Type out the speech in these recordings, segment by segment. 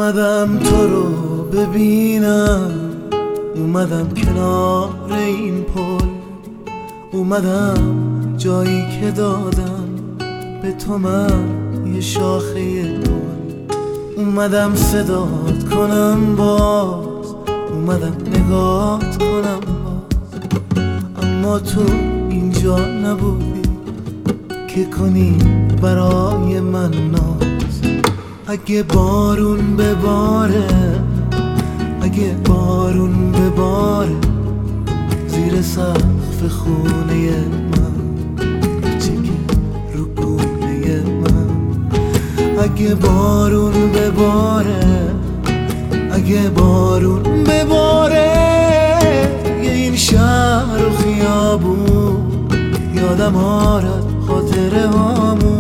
اومدم تو رو ببینم، اومدم کنار این پل، اومدم جایی که دادم به تو من یه شاخه گل. اومدم صدات کنم باز، اومدم نگات کنم باز، اما تو اینجا نبودی که کنی برای من ناز. اگه بارون بباره، اگه بارون بباره زیر سقف خونه من، چکه رو گونه من. اگه بارون بباره، اگه بارون بباره یه این شهر و خیابون یادم آرد خاطره هامون.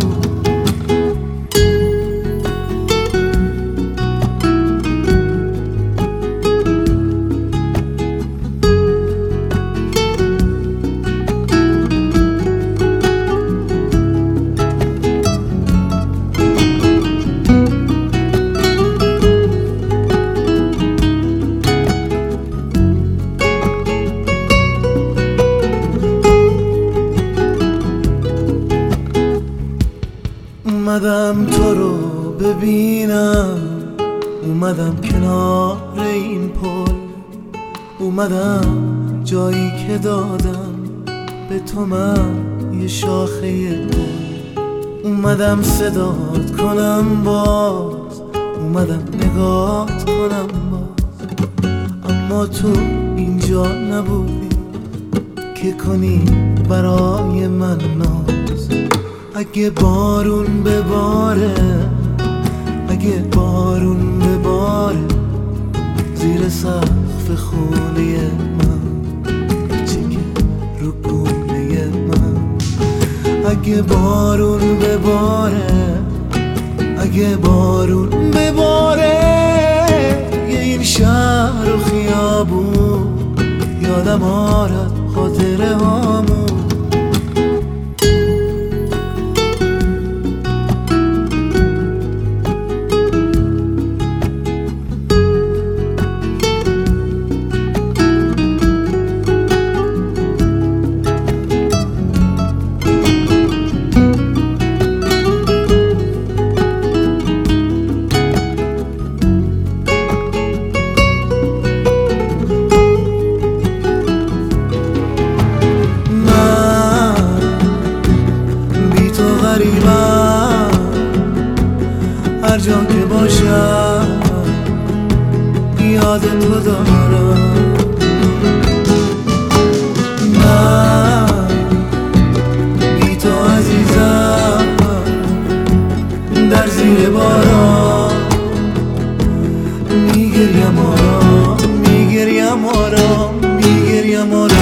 اومدم تو رو ببینم، اومدم کنار این پل، اومدم جایی که دادم به تو من یه شاخه گل. اومدم صدات کنم باز، اومدم نگات کنم باز، اما تو اینجا نبودی که کنی برای من ناز. اگه بارون بباره، اگه بارون بباره زیر سقف خونه من، چکه رو گونه من. اگه بارون بباره، اگه بارون بباره یه این شهر و خیابون یادم آرد خاطره هامون. هر جا که باشم یاد تو دارم. من بی تو عزیزم در زیر باران میگریم آرام، میگریم آرام، میگریم آرام.